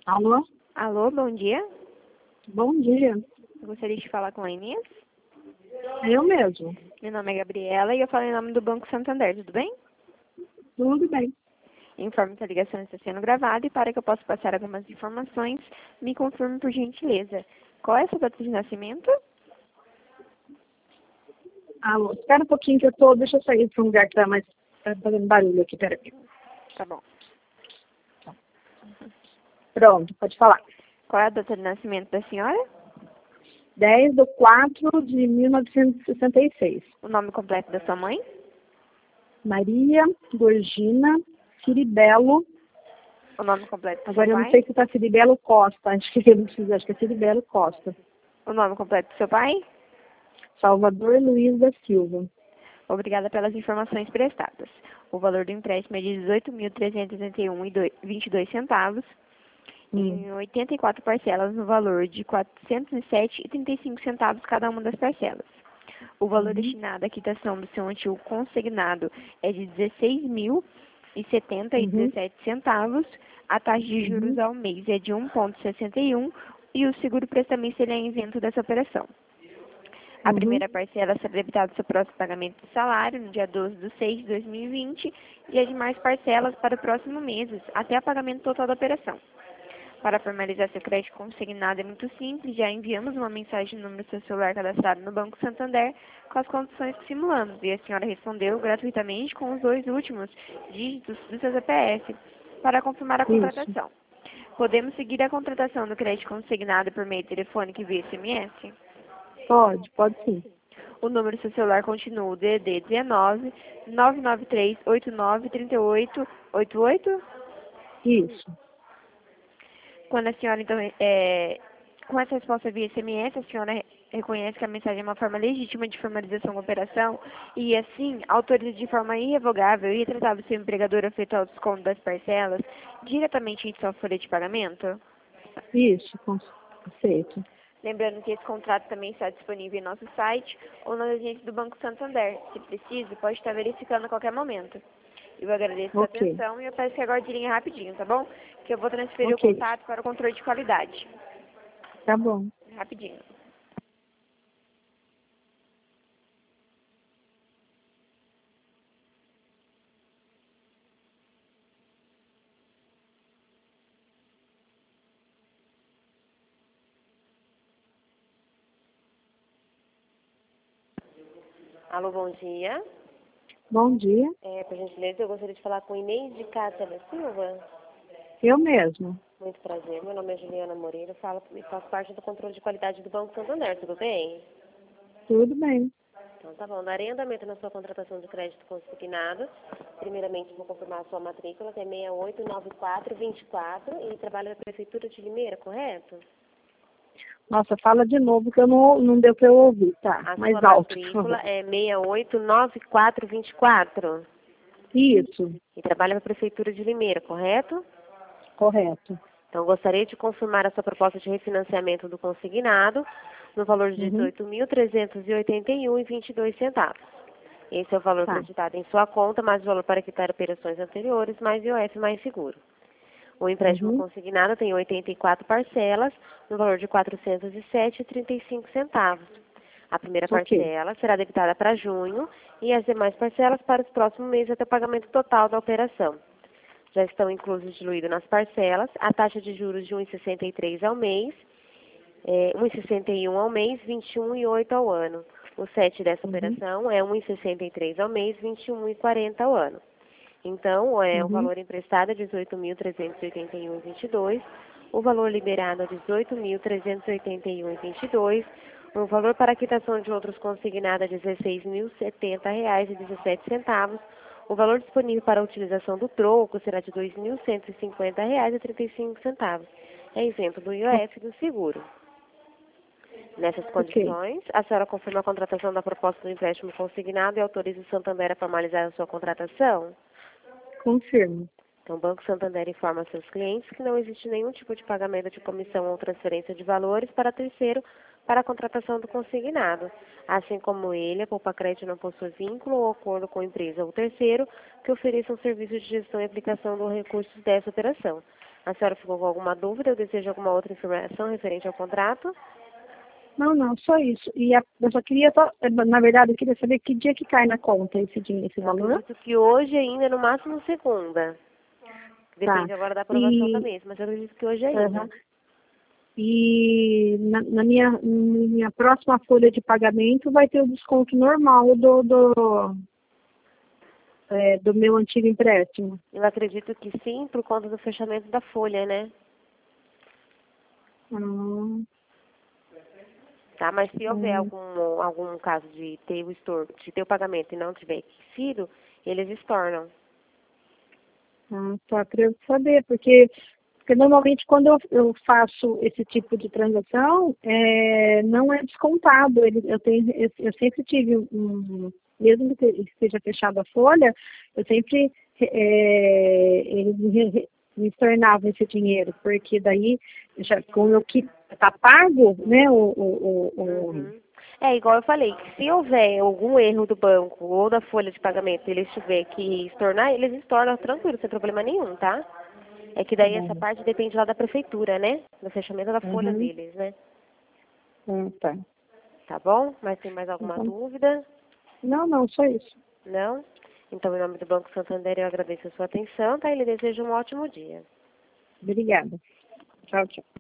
Alô? Alô, bom dia. Bom dia. Eu gostaria de falar com a Inês. Eu mesmo. Meu nome é Gabriela e eu falo em nome do Banco Santander, tudo bem? Tudo bem. Informe que a ligação está sendo gravada e para que eu possa passar algumas informações, me confirme por gentileza. Qual é a sua data de nascimento? Alô, espera um pouquinho deixa eu sair para um lugar que tá fazendo barulho aqui, peraí. Tá bom. Pronto, pode falar. Qual é a data de nascimento da senhora? 10/4/1966. O nome completo da sua mãe? Maria Gorgina Ciribelo. O nome completo do Agora seu eu não pai? sei se tá Ciribelo Costa. Acho que é Ciribelo Costa. O nome completo do seu pai? Salvador Luiz da Silva. Obrigada pelas informações prestadas. O valor do empréstimo é de R$ 18.381,22 em 84 parcelas no valor de R$ 407,35 cada uma das parcelas. O valor destinado à quitação do seu antigo consignado é de R$ 16.070,17. A taxa de juros ao mês é de 1,61 e o seguro prestamista ele é isento dessa operação. A primeira parcela será debitada do seu próximo pagamento de salário, no dia 12/6/2020, e as demais parcelas para os próximos meses, até o pagamento total da operação. Para formalizar seu crédito consignado é muito simples, já enviamos uma mensagem no número do seu celular cadastrado no Banco Santander com as condições que simulamos, e a senhora respondeu gratuitamente com os 2 últimos dígitos do seu CPF para confirmar a contratação. Podemos seguir a contratação do crédito consignado por meio telefônico e via SMS? Pode sim. O número do seu celular continua o DDD 19 993 89 38 88. Isso. Quando a senhora, então, com essa resposta via SMS, a senhora reconhece que a mensagem é uma forma legítima de formalização da operação e, assim, autoriza de forma irrevogável e irretratável seu empregador a efetuar o desconto das parcelas diretamente em sua folha de pagamento? Isso, aceito. Lembrando que esse contrato também está disponível em nosso site ou nas agências do Banco Santander. Se preciso, pode estar verificando a qualquer momento. Eu agradeço a sua atenção e eu peço que aguarde linha rapidinho, tá bom? Que eu vou transferir o contato para o controle de qualidade. Tá bom. Rapidinho. Alô, bom dia. Bom dia. Por gentileza, eu gostaria de falar com Inês de Cáceres Silva. Eu mesmo. Muito prazer, meu nome é Juliana Moreira, faço parte do controle de qualidade do Banco Santander, tudo bem? Tudo bem. Então tá bom, darei andamento na sua contratação de crédito consignado. Primeiramente, vou confirmar a sua matrícula, que é 689424 e trabalha na Prefeitura de Limeira, correto? Nossa, fala de novo que eu não deu para eu ouvir, tá? Mais alto. A sua matrícula é 689424. Isso. E trabalha na Prefeitura de Limeira, correto? Correto. Então, gostaria de confirmar a sua proposta de refinanciamento do consignado no valor de R$ 18.381,22. Esse é o valor acreditado em sua conta, mais o valor para quitar operações anteriores, mais IOF, mais seguro. O empréstimo consignado tem 84 parcelas, no valor de R$ 407,35. A primeira parcela será debitada para junho e as demais parcelas para os próximos meses até o pagamento total da operação. Já estão inclusos diluídos nas parcelas a taxa de juros de 1,63 ao mês, 1,61 ao mês, 21,8 ao ano. O SET dessa operação é 1,63 ao mês, 21,40 ao ano. Então, o valor emprestado é 18.381,22, o valor liberado é 18.381,22, o valor para quitação de outros consignado é R$ 16.070,17, o valor disponível para a utilização do troco será de R$ 2.150,35. É isento do IOF e do seguro. Nessas condições, a senhora confirma a contratação da proposta do empréstimo consignado e autoriza o Santander a formalizar a sua contratação? Confirmo. Então, o Banco Santander informa seus clientes que não existe nenhum tipo de pagamento de comissão ou transferência de valores para terceiro para a contratação do consignado. Assim como ele, a Poupa Crédito não possui vínculo ou acordo com a empresa ou terceiro que ofereçam serviços de gestão e aplicação dos recursos dessa operação. A senhora ficou com alguma dúvida ou deseja alguma outra informação referente ao contrato? Não, só isso. Eu só queria, na verdade, eu queria saber que dia que cai na conta esse dinheiro, esse Eu valor. acredito que hoje ainda, no máximo segunda. Depende agora da aprovação da mesma, mas eu acredito que hoje ainda. Uhum. E na minha próxima folha de pagamento vai ter o desconto normal do meu antigo empréstimo. Eu acredito que sim, por conta do fechamento da folha, né? Hum. Tá, mas se houver algum caso de ter o estorno, de ter o pagamento e não tiver sido, eles estornam. Tá, para eu saber, porque normalmente quando eu faço esse tipo de transação, não é descontado. Eu sempre tive mesmo que esteja fechada a folha, eu sempre eles me tornavam esse dinheiro, porque daí, como eu que está pago, né, É igual eu falei, que se houver algum erro do banco ou da folha de pagamento, eles tiver que estornar, eles estornam tranquilo, sem problema nenhum, tá? É que daí essa parte depende lá da prefeitura, né? Do fechamento da folha deles, né? Tá. Tá bom? Mas tem mais alguma dúvida? Não, só isso. Não? Então, em nome do Banco Santander, eu agradeço a sua atenção, tá? E lhe desejo um ótimo dia. Obrigada. Tchau, tchau.